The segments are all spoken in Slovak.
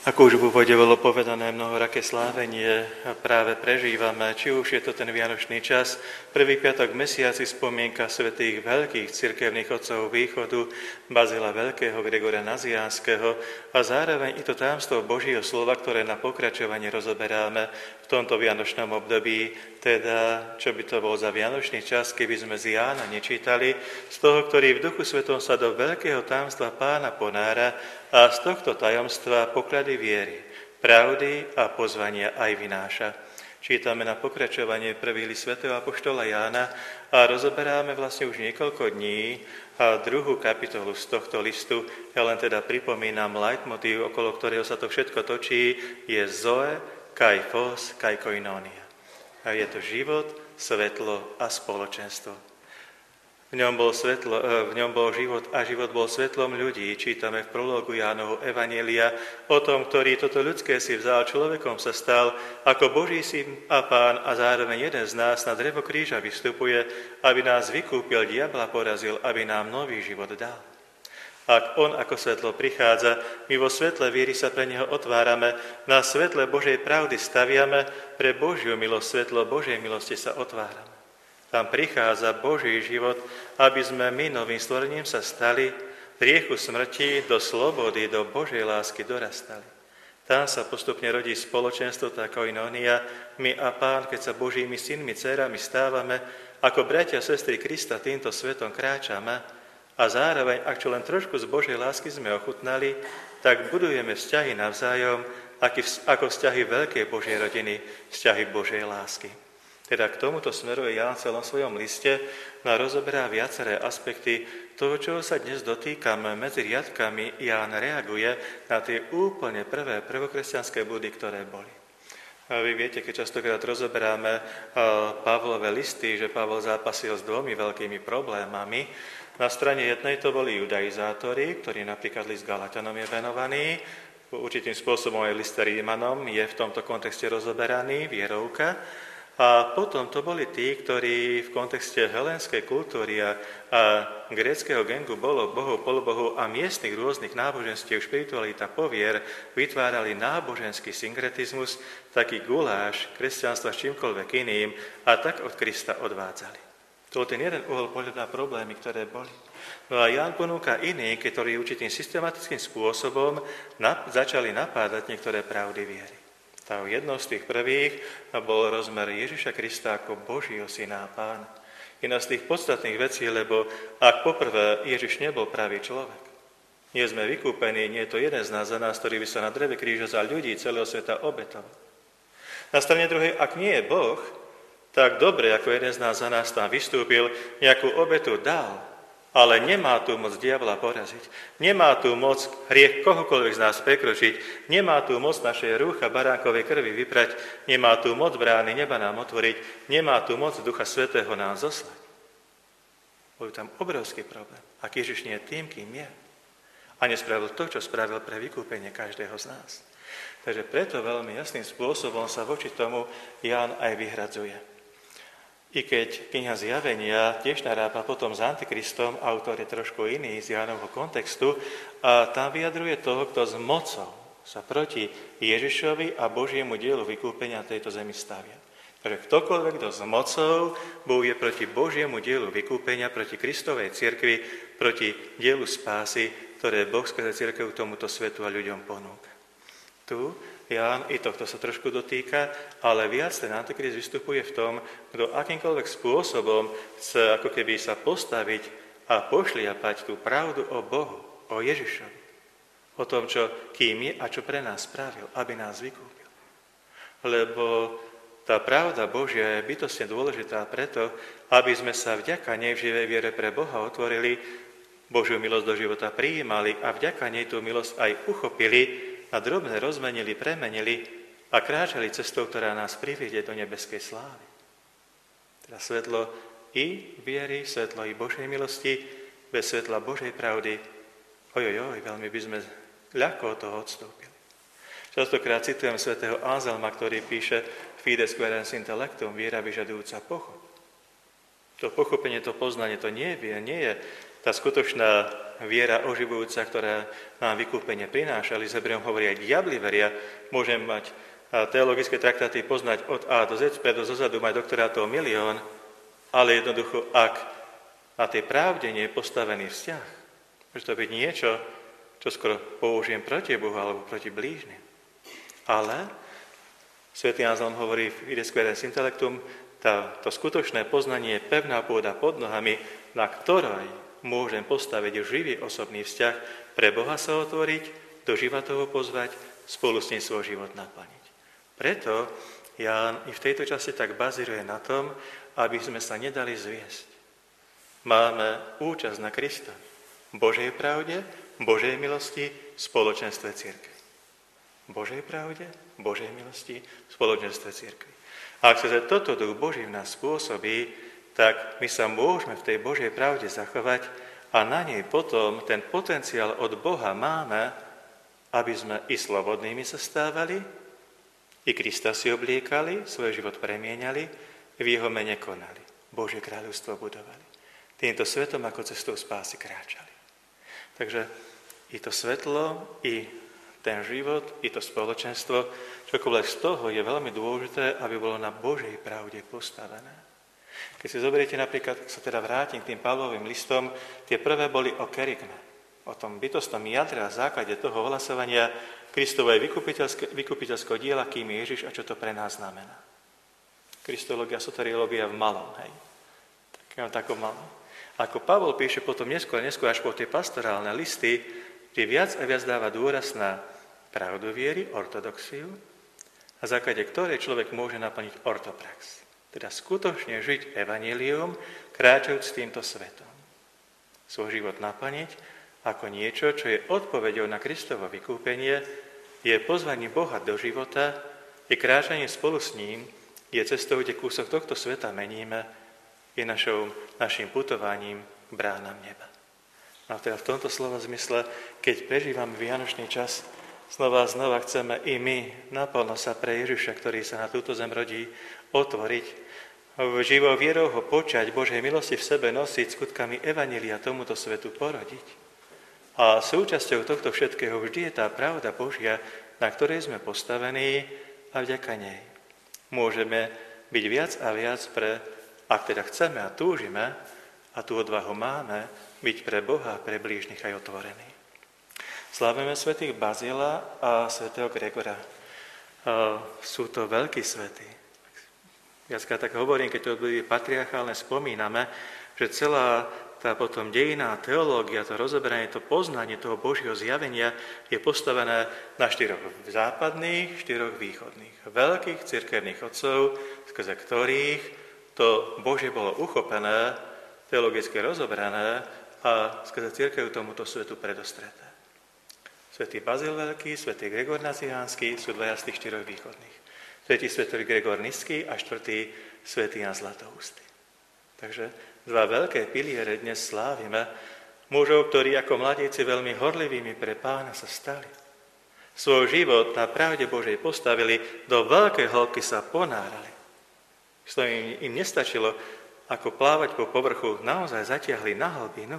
Ako už v úvode bolo povedané, mnohoraké slávenie práve prežívame, či už je to ten vianočný čas, prvý piatok v mesiaci spomienka svätých veľkých cirkevných otcov východu, Bazila Veľkého, Gregora Nazianského a zároveň i to tajomstvo Božieho slova, ktoré na pokračovanie rozoberáme v tomto vianočnom období, teda čo by to bol za vianočný čas, keby sme z Jána nečítali, z toho, ktorý v Duchu Svetom sa do veľkého tajomstva Pána ponára a z tohto tajomstva poklady viery, pravdy a pozvania aj vynáša. Čítame na pokračovanie prvý list svätého apoštola Jána a rozoberáme vlastne už niekoľko dní a druhú kapitolu z tohto listu. Ja len teda pripomínam leitmotív, okolo ktorého sa to všetko točí, je Zoe, kai phos, kai koinonia. A je to život, svetlo a spoločenstvo. V ňom bol život a život bol svetlom ľudí. Čítame v prologu Jánovho Evanjelia o tom, ktorý toto ľudské si vzal, človekom sa stal, ako Boží syn a Pán a zároveň jeden z nás na drevo kríža vystupuje, aby nás vykúpil, diabla porazil, aby nám nový život dal. Ak on ako svetlo prichádza, my vo svetle viery sa pre neho otvárame, na svetle Božej pravdy staviame, pre Božiu milosť, svetlo Božej milosti sa otvárame. Tam prichádza Boží život, aby sme my novým stvorením sa stali, v riechu smrti do slobody, do Božej lásky dorastali. Tam sa postupne rodí spoločenstvo, tá koinónia, my a Pán, keď sa Božími synmi, dcérami stávame, ako bratia a sestry Krista týmto svetom kráčame a zároveň, ak čo len trošku z Božej lásky sme ochutnali, tak budujeme vzťahy navzájom, ako vzťahy veľkej Božej rodiny, vzťahy Božej lásky. Teda k tomuto smeruje Ján v celom svojom liste a rozoberá viaceré aspekty toho, čoho sa dnes dotýkame. Medzi riadkami Ján reaguje na tie úplne prvé prvokresťanské búdy, ktoré boli. A vy viete, keď častokrát rozoberáme Pavlové listy, že Pavol zápasil s dvomi veľkými problémami. Na strane jednej to boli judaizátori, ktorí napríklad list Galatianom je venovaný, určitým spôsobom aj list Rímanom je v tomto kontexte rozoberaný, vierovka. A potom to boli tí, ktorí v kontexte helénskej kultúry a gréckeho gengu bohov, polobohov a miestnych rôznych náboženstiev, špiritualita, povier, vytvárali náboženský synkretizmus, taký guláš kresťanstva s čímkoľvek iným a tak od Krista odvádzali. To je ten jeden uhol pohľadu na problémy, ktoré boli. No a Ján ponúka iný, ktorí určitým systematickým spôsobom začali napádať niektoré pravdy viery. Jednou z tých prvých bol rozmer Ježiša Krista ako Božieho syna a Pána. Jedna z tých podstatných vecí, lebo ak poprvé Ježiš nebol pravý človek, nie sme vykúpení, nie je to jeden z nás za nás, ktorý by sa na dreve kríža za ľudí celého sveta obetoval. Na strane druhej, ak nie je Boh, tak dobre, ako jeden z nás za nás tam vystúpil, nejakú obetu dal, ale nemá tu moc diabla poraziť. Nemá tu moc hriech kohokoľvek z nás prekročiť. Nemá tu moc našej rúcha baránkovej krvi vyprať. Nemá tu moc brány neba nám otvoriť. Nemá tu moc Ducha Svätého nám zoslať. Bol tam obrovský problém. Ak Ježiš nie je tým, kým je. A nespravil to, čo spravil pre vykúpenie každého z nás. Takže preto veľmi jasným spôsobom sa voči tomu Ján aj vyhradzuje. I keď kniha Zjavenia tiež narába potom s Antikristom, autor je trošku iný z Jánovho kontextu, a tam vyjadruje toho, kto s mocou sa proti Ježišovi a Božiemu dielu vykúpenia tejto zemi stavia. Takže ktokoľvek, kto s mocou bojuje proti Božiemu dielu vykúpenia, proti Kristovej cirkvi, proti dielu spásy, ktoré Boh skrze cirkev tomuto svetu a ľuďom ponúka. Tu Ján i tohto sa trošku dotýka, ale viac ten Antikrist vystupuje v tom, kto akýmkoľvek spôsobom chce ako keby sa postaviť a pošliapať tú pravdu o Bohu, o Ježišovi, o tom, kým je a čo pre nás spravil, aby nás vykúpil. Lebo tá pravda Božia je bytostne dôležitá preto, aby sme sa vďaka nej v živej viere pre Boha otvorili, Božiu milosť do života prijímali a vďaka nej tú milosť aj uchopili, a drobne rozmenili, premenili a kráčali cestou, ktorá nás privedie do nebeskej slávy. Teda svetlo i viery, svetlo i Božej milosti, bez svetla Božej pravdy, veľmi by sme ľahko od toho odstúpili. Častokrát citujem svätého Anselma, ktorý píše Fides quaerens intellectum, viera vyžadujúca pochop. To pochopenie, to poznanie, to nie je tá skutočná viera oživujúca, ktorá nám vykúpenie prináša, ale s Hebreom hovorí aj diabli veria, môžem mať teologické traktáty poznať od A do Z, predo zozadu mať doktorátov milión, ale jednoducho, ak na tej pravde nie je postavený vzťah, môže to byť niečo, čo skoro použijem proti Bohu alebo proti blížnym. Ale svätý Anselm hovorí v Ide Quaerens Intellectum, to skutočné poznanie je pevná pôda pod nohami, na ktorej môžem postaviť živý osobný vzťah, pre Boha sa otvoriť, do života ho pozvať, spolu s ním svoj život naplniť. Preto Ján i v tejto časti tak bazíruje na tom, aby sme sa nedali zviesť. Máme účasť na Krista, Božej pravde, Božej milosti, spoločenstve cirkvi. Božej pravde, Božej milosti, spoločenstve cirkvi. A ak sa toto Duch Boží v nás spôsobí, tak my sa môžeme v tej Božej pravde zachovať a na nej potom ten potenciál od Boha máme, aby sme i slobodnými sa stávali, i Krista si obliekali, svoj život premieniali, v jeho mene konali, Božie kráľovstvo budovali. Týmto svetom ako cestou spásy kráčali. Takže i to svetlo, i ten život, i to spoločenstvo, čokoľvek z toho je veľmi dôležité, aby bolo na Božej pravde postavené. Keď si zoberiete napríklad, ak sa teda vrátim k tým Pavlovým listom, tie prvé boli o kerygme, o tom bytostnom jadre a základe toho ohlasovania Kristovej vykupiteľského diela, kým je Ježiš a čo to pre nás znamená. Kristológia, soteriológia v malom, hej. Takom malom. Ako Pavol píše potom neskôr až po tie pastorálne listy, kde viac a viac dáva dôraz na pravdu viery, ortodoxiu, na základe ktorej človek môže naplniť ortoprax. Teda skutočne žiť evanjelium, kráčajúc týmto svetom. Svoj život naplniť ako niečo, čo je odpoveďou na Kristovo vykúpenie, je pozvaním Boha do života, je kráčanie spolu s ním, je cestou, kde kúsok tohto sveta meníme, je našim putovaním k bránam neba. A teda v tomto slova zmysle, keď prežívame vianočný čas, znova a znova chceme i my naplno sa pre Ježiša, ktorý sa na túto zem rodí, otvoriť, živou vierou ho počať, Božej milosti v sebe nosiť, skutkami evanjelia tomuto svetu porodiť. A súčasťou tohto všetkého vždy je tá pravda Božia, na ktorej sme postavení a vďaka nej môžeme byť viac a viac ak teda chceme a túžime, a tú odvahu máme, byť pre Boha a pre blížnych aj otvorení. Slávime svätých Bazila a svätého Gregora. Sú to veľkí svätí. Viackrát tak hovorím, keď to obdobie patriarchálne spomíname, že celá tá potom dejinná teológia, to rozoberanie, to poznanie toho Božieho zjavenia je postavené na 4 západných, 4 východných. Veľkých cirkevných otcov, skrze ktorých to Božie bolo uchopené, teologicky rozobrané a skrze cirkev tomuto svetu predostreté. Svätý Bazil Veľký, svätý Gregor Naziánsky sú 2 z tých 4 východných. Svätý Gregor Niský a 4. svätý Ján Zlatoústy. Takže 2 veľké piliere dnes slávime, mužov, ktorí ako mladíci veľmi horlivými pre Pána sa stali. Svoj život na pravde Božej postavili, do veľkej hĺbky sa ponárali. To im nestačilo ako plávať po povrchu, naozaj zatiahli na hlbinu.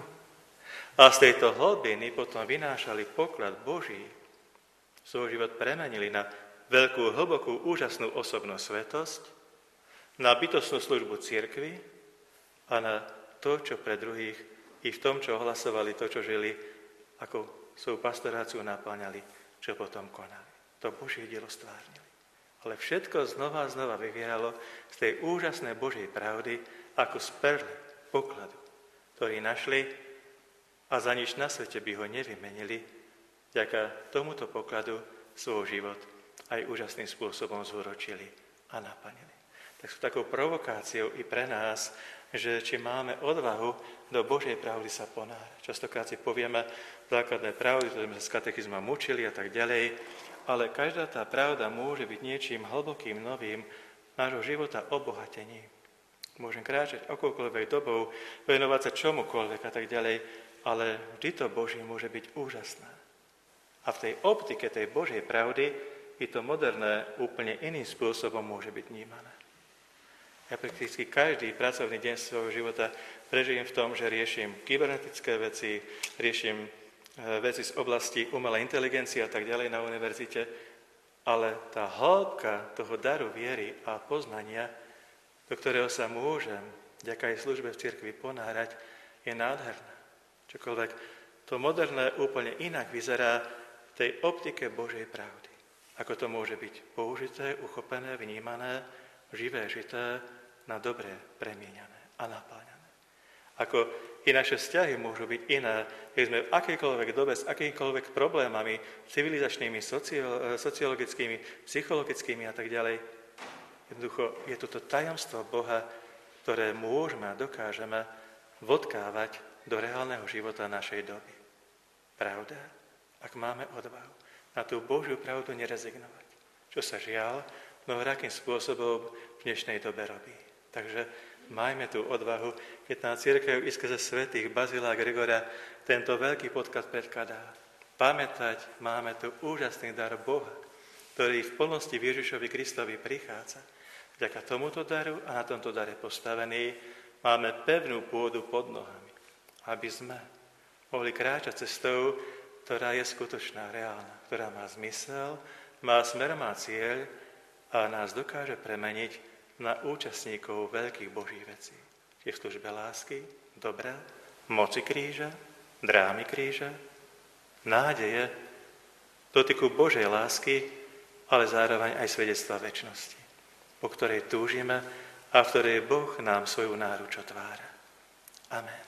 A z tejto hlbiny potom vynášali poklad Boží. Svoj život premenili na veľkú, hlbokú, úžasnú osobnú svetosť, na bytostnú službu cirkvi a na to, čo pre druhých i v tom, čo ohlasovali, to, čo žili, ako svoju pastoráciu naplňali, čo potom konali. To Božie dielo stvárnili. Ale všetko znova a znova vyvieralo z tej úžasnej Božej pravdy, ako z perle, pokladu, ktorý našli a za nič na svete by ho nevymenili, vďaka tomuto pokladu svoj život aj úžasným spôsobom zúročili a naplnili. Tak sú takou provokáciou i pre nás, že či máme odvahu do Božej pravdy sa ponárať. Častokrát si povieme základné pravdy, ktoré sme sa z katechizma mučili a tak ďalej, ale každá tá pravda môže byť niečím hlbokým, novým nášho života obohatením. Môžem kráčať akoukoľvek dobou, venovať sa čomukoľvek a tak ďalej, ale vždy to Božie môže byť úžasné. A v tej optike tej Božej pravdy i to moderné úplne iným spôsobom môže byť vnímané. Ja prakticky každý pracovný deň svojho života prežijem v tom, že riešim kybernetické veci, riešim veci z oblasti umelej inteligencie a tak ďalej na univerzite, ale tá hĺbka toho daru viery a poznania, do ktorého sa môžem vďaka aj službe v cirkvi ponárať, je nádherná. Čokoľvek to moderné úplne inak vyzerá v tej optike Božej pravdy. Ako to môže byť použité, uchopené, vnímané, živé, žité, na dobré premieňané a napáňané. Ako i naše vzťahy môžu byť iné, keď sme v akejkoľvek dobe s akýmkoľvek problémami, civilizačnými, sociologickými, psychologickými a tak ďalej. Jednoducho je toto tajomstvo Boha, ktoré môžeme a dokážeme vodkávať do reálneho života našej doby. Pravda, ak máme odvahu na tú Božiu pravdu nerezignovať, čo sa žiaľ mnohorakým spôsobom v dnešnej dobe robí. Takže majme tú odvahu, keď na cirkev Iskeze svätých Bazila a Gregora tento veľký podklad predkladá. Pamätať máme tu úžasný dar Boha, ktorý v plnosti Ježišovi Kristovi prichádza. Vďaka tomuto daru a na tomto dare postavený máme pevnú pôdu pod nohami, aby sme mohli kráčať cestou, ktorá je skutočná, reálna, ktorá má zmysel, má smer, má cieľ a nás dokáže premeniť na účastníkov veľkých Božích vecí. Je v službe lásky, dobra, moci kríža, drámy kríža, nádeje, dotyku Božej lásky, ale zároveň aj svedectva večnosti, po ktorej túžime a v ktorej Boh nám svoju náruč otvára. Amen.